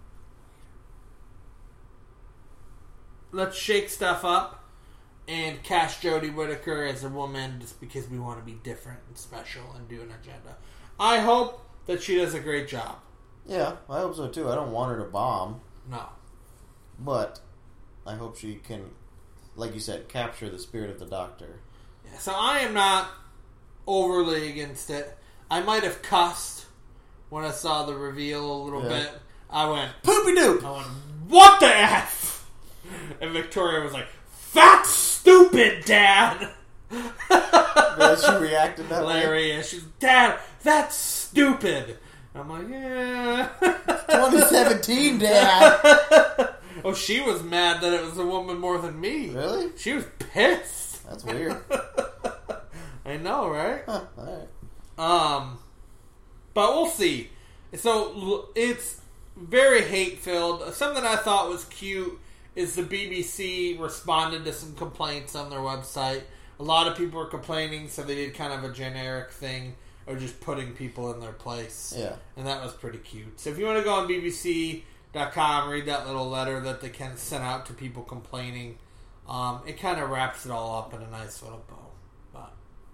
cast Jodie Whittaker as a woman just because we want to be different and special and do an agenda. I hope that she does a great job. Yeah, I hope so too. I don't want her to bomb. No. But I hope she can, like you said, capture the spirit of the Doctor. Yeah, so I am not overly against it. I might have cussed when I saw the reveal a little bit. I went, poopy-doop! I went, what the F? And Victoria was like, that's stupid, Dad! She reacted that Larry, way? She's, Dad, that's stupid! I'm like, yeah. 2017, Dad! Oh, she was mad that it was a woman more than me. Really? She was pissed. That's weird. I know, right? Huh, alright. But we'll see. So, it's very hate-filled. Something I thought was cute is the BBC responded to some complaints on their website. A lot of people were complaining, so they did kind of a generic thing of just putting people in their place. Yeah. And that was pretty cute. So if you want to go on BBC.com, read that little letter that they can send out to people complaining. It kind of wraps it all up in a nice little bow. But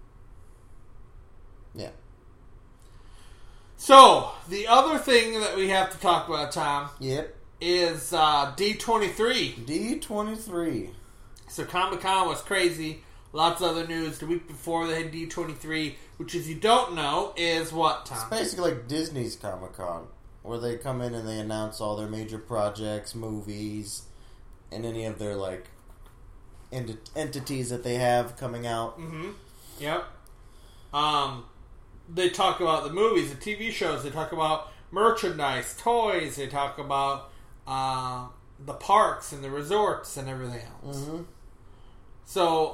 yeah. So, the other thing that we have to talk about, Tom, is D23. D23. So, Comic-Con was crazy. Lots of other news. The week before they had D23, which, if you don't know, is what, Tom? It's basically like Disney's Comic-Con, where they come in and they announce all their major projects, movies, and any of their, like, entities that they have coming out. Mm-hmm. Yep. They talk about the movies, the TV shows. They talk about merchandise, toys. They talk about the parks and the resorts and everything else. Mm-hmm. So,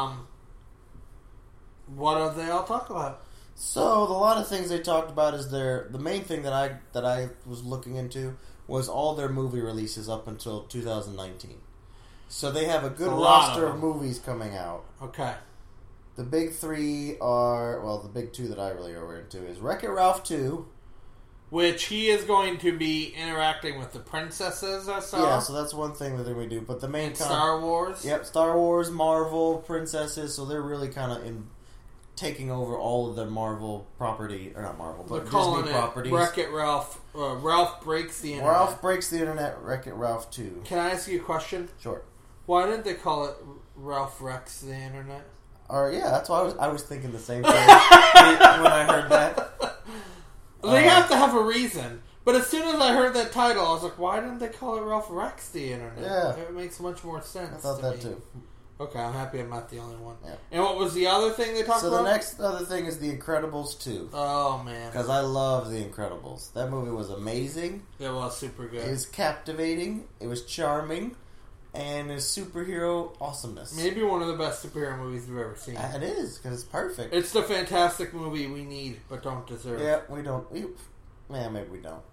what did they all talk about? So, a lot of things they talked about is the main thing that I was looking into was all their movie releases up until 2019. So they have a good roster of movies coming out. Okay. The big three are, well, the big two that I really are into is Wreck-It Ralph 2. Which he is going to be interacting with the princesses, I saw. Yeah, so that's one thing that we do. But the main Star Wars. Yep, Star Wars, Marvel, princesses. So they're really kind of taking over all of their Marvel property, or not Marvel, but Disney properties. Wreck-It Ralph. Ralph Breaks the Internet. Ralph Breaks the Internet. Wreck-It Ralph 2. Can I ask you a question? Sure. Why didn't they call it Ralph Wrecks the Internet? Or yeah, that's why I was thinking the same thing when I heard that. They have to have a reason. But as soon as I heard that title, I was like, why didn't they call it Ralph Wrecks the Internet? Yeah. It makes much more sense. I thought that too. Okay, I'm happy I'm not the only one. Yeah. And what was the other thing they talked about? So the next other thing is The Incredibles 2. Oh, man. Because I love The Incredibles. That movie was amazing. It was super good. It was captivating. It was charming. And it's superhero awesomeness. Maybe one of the best superhero movies we've ever seen. It is, because it's perfect. It's the fantastic movie we need, but don't deserve. Yeah, we don't. Maybe we don't.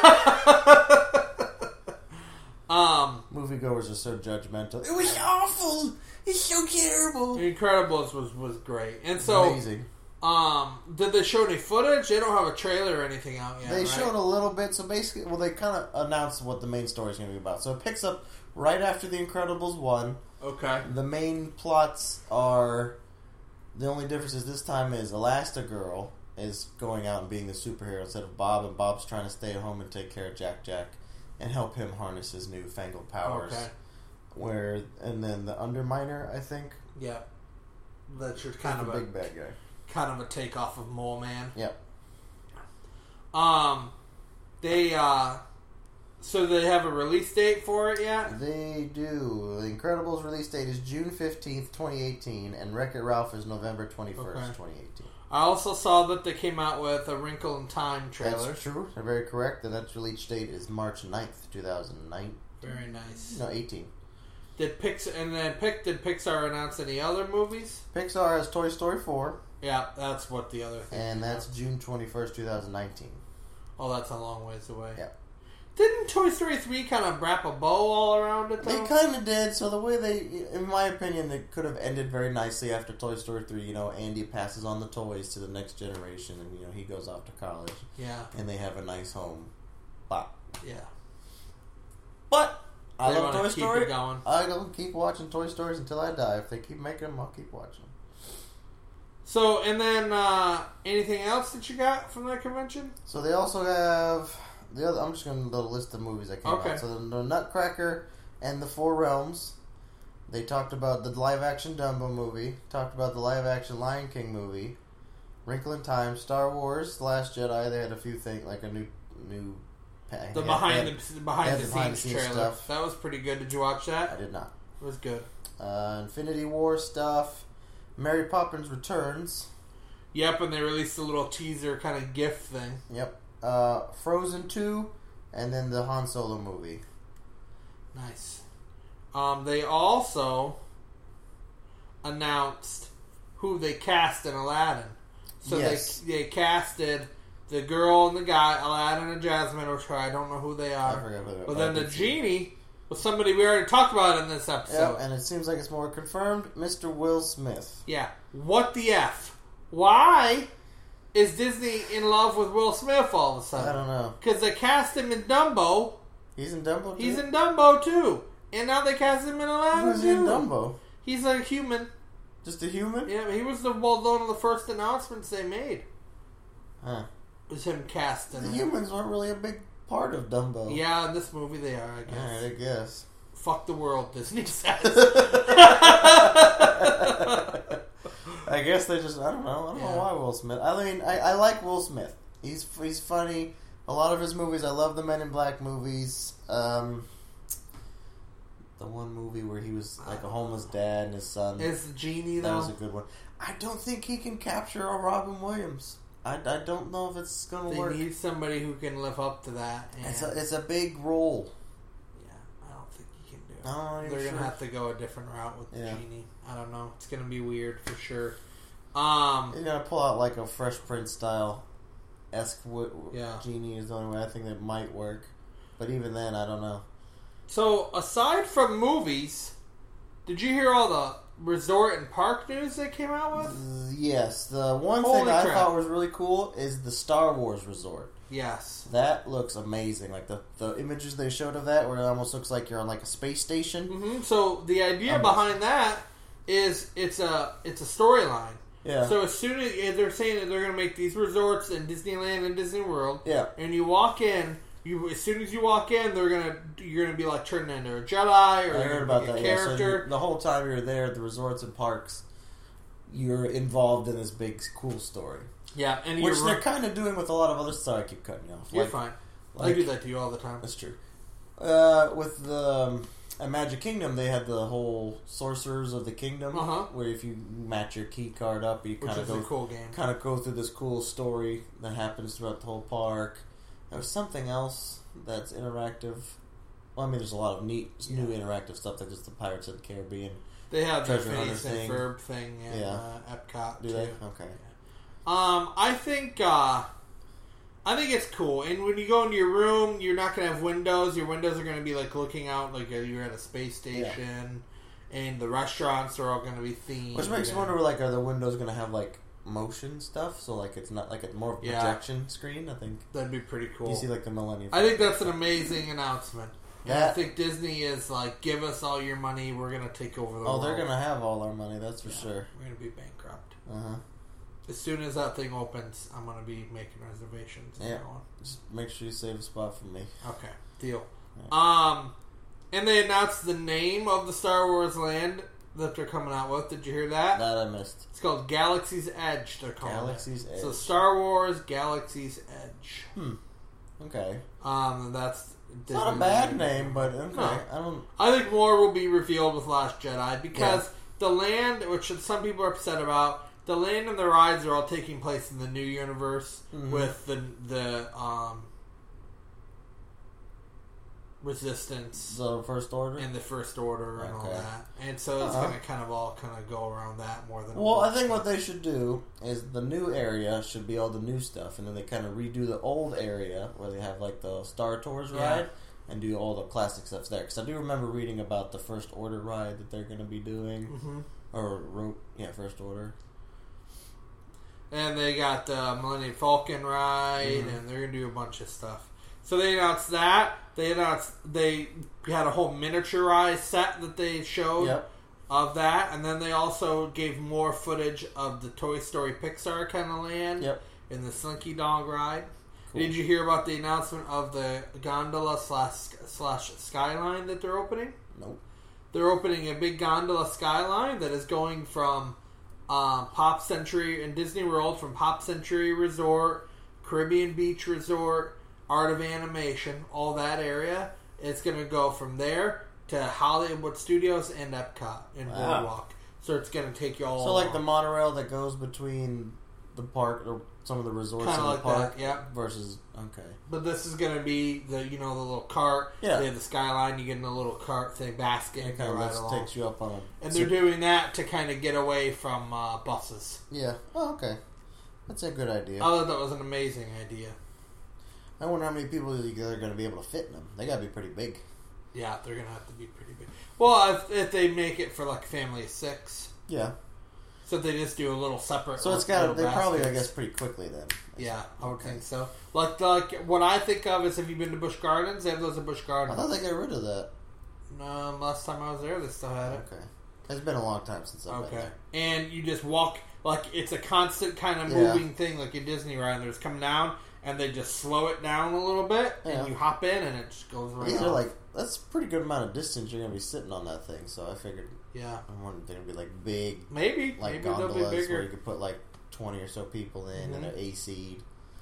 Moviegoers are so judgmental. It was awful! It's so terrible! The Incredibles was great. And so, amazing. Did they show any footage? They don't have a trailer or anything out yet, They right? showed a little bit, so basically, well, they kind of announced what the main story is going to be about. So it picks up right after The Incredibles 1. Okay. The main plots are, the only difference is this time is Elastigirl is going out and being the superhero instead of Bob, and Bob's trying to stay at home and take care of Jack and help him harness his newfangled powers. Okay. And then the Underminer, I think. Yeah. That's your kind of a big bad guy. Kind of a takeoff of Mole Man. Yep. So they have a release date for it yet? They do. The Incredibles release date is June 15th, 2018, and Wreck-It Ralph is November 21st, 2018. I also saw that they came out with a Wrinkle in Time trailer. That's true. They're very correct. The next release date is March 9th, 2009. Very nice. No, 18. Did Pixar announce any other movies? Pixar has Toy Story 4. Yeah, that's what the other thing. And that's June 21st, 2019. Oh, that's a long ways away. Yeah. Didn't Toy Story 3 kind of wrap a bow all around it, though? They kind of did. So the way they, in my opinion, it could have ended very nicely after Toy Story 3. You know, Andy passes on the toys to the next generation, and, you know, he goes off to college. Yeah. And they have a nice home. But. Yeah. But I love Toy keep Story. It going. I don't keep watching Toy Stories until I die. If they keep making them, I'll keep watching them. So, and then anything else that you got from that convention? So they also have the other. I'm just going to list the movies that came out. So the Nutcracker and the Four Realms. They talked about the live-action Dumbo movie. Talked about the live-action Lion King movie. Wrinkle in Time, Star Wars, The Last Jedi. They had a few things like a new. The behind the scenes trailer. Stuff. That was pretty good. Did you watch that? I did not. It was good. Infinity War stuff. Mary Poppins Returns. Yep, and they released a little teaser kind of GIF thing. Yep. Frozen 2, and then the Han Solo movie. Nice. They also announced who they cast in Aladdin. So yes. they casted the girl and the guy, Aladdin and Jasmine, which I don't know who they are. I forgot who they are. But then the genie was somebody we already talked about in this episode. Yep, and it seems like it's more confirmed, Mr. Will Smith. Yeah. What the F? Why is Disney in love with Will Smith all of a sudden? I don't know. Because they cast him in Dumbo. He's in Dumbo too? He's in Dumbo too. And now they cast him in Aladdin Who's in Dumbo? He's a human. Just a human? Yeah, he was one of the first announcements they made. Huh. Was him cast in The humans weren't really a big part of Dumbo. Yeah, in this movie they are, I guess. Alright, I guess. Fuck the world, Disney says. I guess they just, I don't know why Will Smith. I mean, I like Will Smith. He's funny. A lot of his movies, I love the Men in Black movies. The one movie where he was like a homeless dad and his son. Is the genie, though? That was a good one. I don't think he can capture a Robin Williams. I don't know if it's going to work. They need somebody who can live up to that. And It's a big role. yeah, I don't think he can do it. They're going to have to go a different route with the genie. I don't know. It's going to be weird for sure. You're going to pull out like a Fresh Prince style-esque genie is the only way I think that might work. But even then, I don't know. So, aside from movies, did you hear all the resort and park news they came out with? Yes. The one thing I thought was really cool is the Star Wars resort. Yes. That looks amazing. Like the images they showed of that where it almost looks like you're on like a space station. Mm-hmm. So the idea behind that is it's a storyline. Yeah. So as soon as they're saying that they're going to make these resorts in Disneyland and Disney World, and you walk in, as soon as you walk in, you're gonna be like turning into a Jedi or I heard about that. character. So the whole time you're there at the resorts and parks, you're involved in this big cool story. Yeah, and which they're kind of doing with a lot of other. Sorry, I keep cutting you off. You're fine. I do that to you all the time. That's true. With the at Magic Kingdom, they had the whole Sorcerers of the Kingdom, where if you match your key card up, you kind of go, cool game. Kind of go through this cool story that happens throughout the whole park. There was something else that's interactive. Well, I mean, there's a lot of neat new interactive stuff, like just the Pirates of the Caribbean. They have the Phineas and Ferb thing in Epcot. Do too. they? Okay. I think it's cool. And when you go into your room, you're not going to have windows. Your windows are going to be like looking out like you're at a space station. Yeah. And the restaurants are all going to be themed. Which makes me wonder, like, are the windows going to have like motion stuff? So like it's not like it's more of a projection screen. I think that'd be pretty cool. You see like the Millennium. I think that's an amazing announcement. I think Disney is like, give us all your money. We're going to take over the world. They're going to have all our money. That's for sure. We're going to be bankrupt. Uh-huh. As soon as that thing opens, I'm going to be making reservations. Yeah. Just make sure you save a spot for me. Okay. Deal. Yeah. And they announced the name of the Star Wars land that they're coming out with. Did you hear that? That I missed. It's called Galaxy's Edge, they're calling Galaxy's Edge. So Star Wars Galaxy's Edge. Okay. That's it's not a bad name, but okay. No. I think more will be revealed with Last Jedi because the land, which some people are upset about, the land and the rides are all taking place in the new universe with the Resistance, the First Order, and the First Order, and all that. And so it's going to kind of go around that more than. Well, I think what they should do is the new area should be all the new stuff, and then they kind of redo the old area where they have like the Star Tours ride and do all the classic stuff there. Because I do remember reading about the First Order ride that they're going to be doing, First Order. And they got the Millennium Falcon ride, and they're going to do a bunch of stuff. So they announced that. They had a whole miniaturized set that they showed of that. And then they also gave more footage of the Toy Story Pixar kind of land in the Slinky Dog ride. Cool. Did you hear about the announcement of the gondola slash skyline that they're opening? Nope. They're opening a big gondola skyline that is going from Pop Century in Disney World, from Pop Century Resort, Caribbean Beach Resort, Art of Animation, all that area. It's going to go from there to Hollywood Studios and Epcot in Boardwalk. So it's going to take you all. So like the monorail that goes between the park or some of the resorts in the park, versus But this is going to be the little cart. Yeah, they have the skyline. You get in a little cart thing, basket, and kind of takes you up on a. And they're doing that to kind of get away from buses. Yeah. Oh, okay. That's a good idea. I thought that was an amazing idea. I wonder how many people are going to be able to fit in them. They got to be pretty big. Yeah, they're going to have to be pretty big. Well, if they make it for like a family of 6. Yeah. So they just do a little separate. So it's got. They probably, I guess, pretty quickly then. Yeah, I would think so. Like what I think of is, have you been to Busch Gardens? They have those at Busch Gardens. I thought they got rid of that. Last time I was there, they still had it. Okay. It's been a long time since I've been there. And you just walk like it's a constant kind of moving thing, like a Disney ride. There's come down. And they just slow it down a little bit, and you hop in, and it just goes right These off. are like, that's a pretty good amount of distance you're going to be sitting on that thing, so I figured, I wanted them to be like big, maybe gondolas they'll be bigger. where you could put like 20 or so people in, and they're AC'd.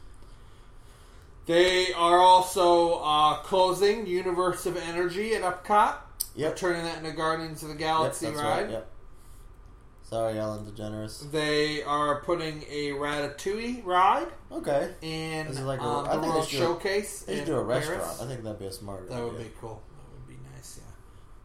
They are also closing Universe of Energy at Epcot. Yep. Turning that into Guardians of the Galaxy ride. Right, yep. Sorry, Ellen DeGeneres. They are putting a Ratatouille ride. Okay. And is it like the World Showcase. They should do a restaurant. I think that'd be a smart idea. That would be cool. That would be nice,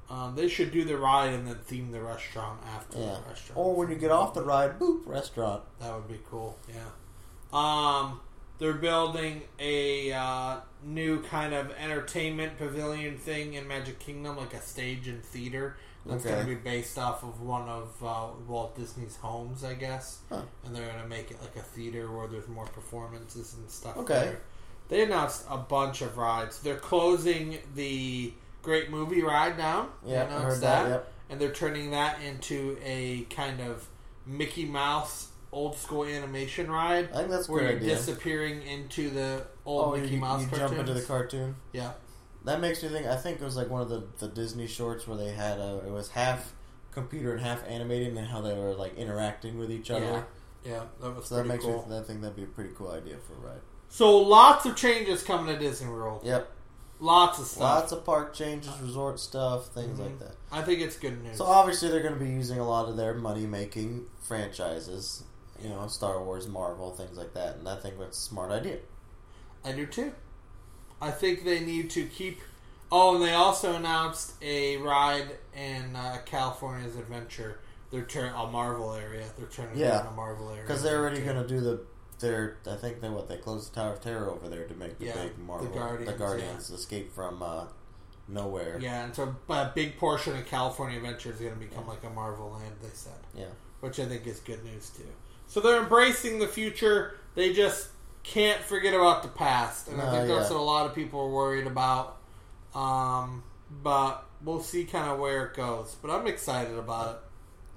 They should do the ride and then theme the restaurant after the restaurant. Or when you get off the ride, boop, restaurant. That would be cool, yeah. They're building a new kind of entertainment pavilion thing in Magic Kingdom, like a stage and theater. That's going to be based off of one of Walt Disney's homes, I guess. Huh. And they're going to make it like a theater where there's more performances and stuff. Okay. There. They announced a bunch of rides. They're closing the Great Movie Ride down. Yeah, they I heard announced that. Yep. And they're turning that into a kind of Mickey Mouse old school animation ride. I think that's a where good you're idea. disappearing into the old Mickey Mouse you cartoons. jump into the cartoon. Yeah. That makes me think. I think it was like one of the Disney shorts where they had it was half computer and half animated, and how they were like interacting with each other. Yeah, that was So that pretty makes cool. me. I think that'd be a pretty cool idea for a ride. So lots of changes coming to Disney World. Yep. Lots of stuff. Lots of park changes, resort stuff, things like that. I think it's good news. So obviously they're going to be using a lot of their money-making franchises. You know, Star Wars, Marvel, things like that. And I think that's a smart idea. I do too. I think they need to keep... Oh, and they also announced a ride in California's Adventure. They're turning a Marvel area. They're turning it into a Marvel area. Because they're already going to do I think they closed the Tower of Terror over there to make the big Marvel. The Guardians Escape from Nowhere. Yeah, and so a big portion of California Adventure is going to become like a Marvel land, they said. Yeah. Which I think is good news too. So they're embracing the future. They just can't forget about the past. And I think that's what a lot of people are worried about. But we'll see kind of where it goes. But I'm excited about it.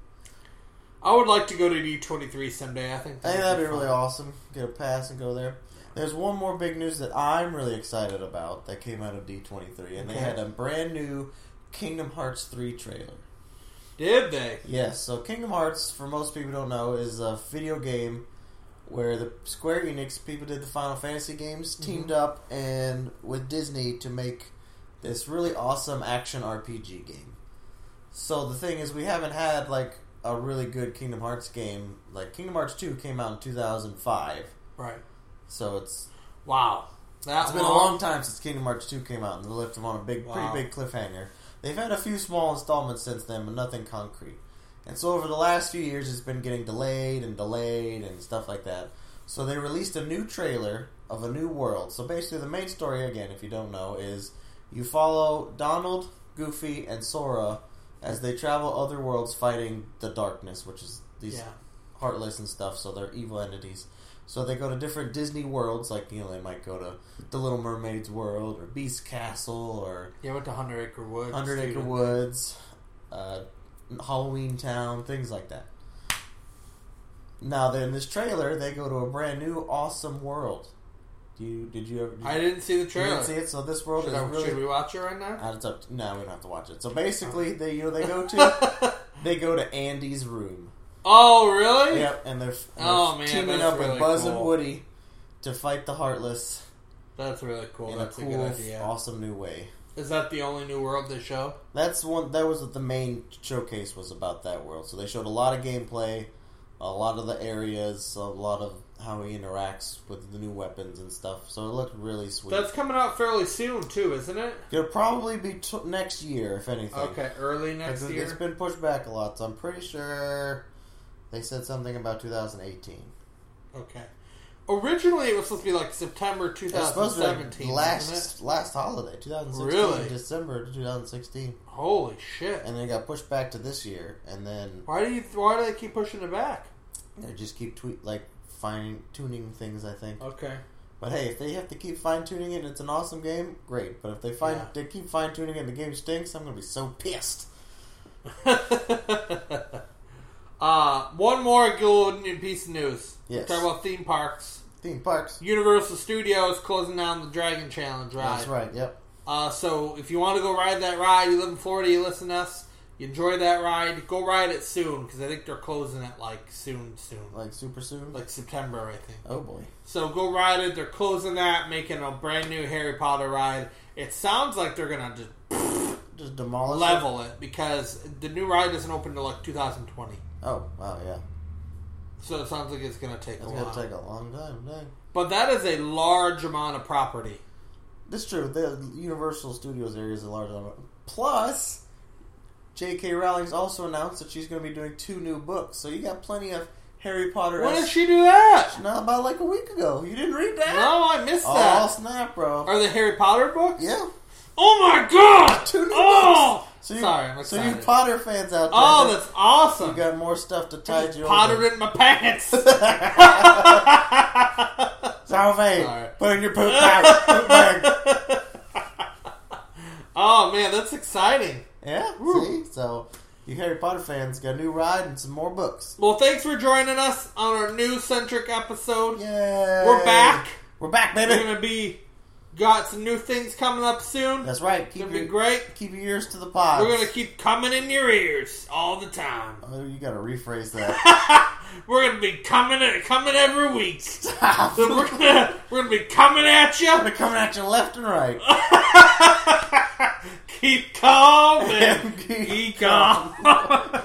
I would like to go to D23 someday. I think that'd be really awesome. Get a pass and go there. There's one more big news that I'm really excited about that came out of D23, and they had a brand new Kingdom Hearts 3 trailer. Did they? Yes. So Kingdom Hearts, for most people who don't know, is a video game where the Square Enix people did the Final Fantasy games, teamed up and with Disney to make this really awesome action RPG game. So the thing is, we haven't had like a really good Kingdom Hearts game. Like Kingdom Hearts 2 came out in 2005. Right. So it's been a long time since Kingdom Hearts 2 came out, and they left them on a pretty big cliffhanger. They've had a few small installments since then, but nothing concrete. And so over the last few years, it's been getting delayed and stuff like that. So they released a new trailer of a new world. So basically the main story, again, if you don't know, is you follow Donald, Goofy, and Sora as they travel other worlds fighting the darkness, which is these Heartless and stuff, so they're evil entities. So they go to different Disney worlds, like, you know, they might go to the Little Mermaid's world, or Beast Castle, or... Yeah, I went to 100 Acre Woods. 100 Acre Woods, Halloween Town, things like that. Now, then, in this trailer, they go to a brand new, awesome world. Did you ever... I didn't see the trailer. You didn't see it? So this world is really... Should we watch it right now? It's up to, no, we don't have to watch it. So basically, they go to Andy's room. Oh, really? Yep, and they're teaming up really with Buzz cool. and Woody to fight the Heartless. That's really cool. That's a good idea. Awesome new way. Is that the only new world they show? That was what the main showcase was about, that world. So they showed a lot of gameplay, a lot of the areas, a lot of how he interacts with the new weapons and stuff. So it looked really sweet. That's coming out fairly soon too, isn't it? It'll probably be next year, if anything. Okay, early next year. It's been pushed back a lot, so I'm pretty sure they said something about 2018. Okay. Originally, it was supposed to be like September 2017. Last holiday, 2016. Really? December 2016. Holy shit! And then it got pushed back to this year, and then why do they keep pushing it back? They just keep fine tuning things, I think. Okay. But hey, if they have to keep fine tuning it and it's an awesome game, great. But if they keep fine tuning it and the game stinks, I'm gonna be so pissed. One more good piece of news. Yes. We're talking about theme parks. Theme parks. Universal Studios closing down the Dragon Challenge ride. That's right, yep. So if you want to go ride that ride, you live in Florida, you listen to us, you enjoy that ride, go ride it soon, because I think they're closing it soon. Like super soon? Like September, I think. Oh boy. So go ride it. They're closing that, making a brand new Harry Potter ride. It sounds like they're going to just demolish level it, because the new ride doesn't open until 2020. Oh, wow, yeah. So it sounds like it's going to take a while. It's going to take a long time, dang. But that is a large amount of property. That's true. The Universal Studios area is a large amount. Plus, J.K. Rowling's also announced that she's going to be doing 2 new books. So you got plenty of Harry Potter. When did she do that? Not about like a week ago. You didn't read that? No, I missed that. Oh, snap, bro. Are they Harry Potter books? Yeah. Oh my god! 2 new books. So Sorry, I'm excited. So you Potter fans out there. Oh, that's awesome. You got more stuff to tide you over. Pottered in my pants. Salve. Sorry. Put in your poop bag. Poop bag. Oh, man, that's exciting. Yeah, Woo. see? So, you Harry Potter fans got a new ride and some more books. Well, thanks for joining us on our news-centric episode. Yay. We're back. We're back, baby. We're going to got some new things coming up soon. That's right. It's going to be great. Keep your ears to the pods. We're going to keep coming in your ears all the time. Oh, you got to rephrase that. We're going to be coming every week. Stop. So we're going to be coming at you. We're coming at you left and right. Keep calm and Keep calm.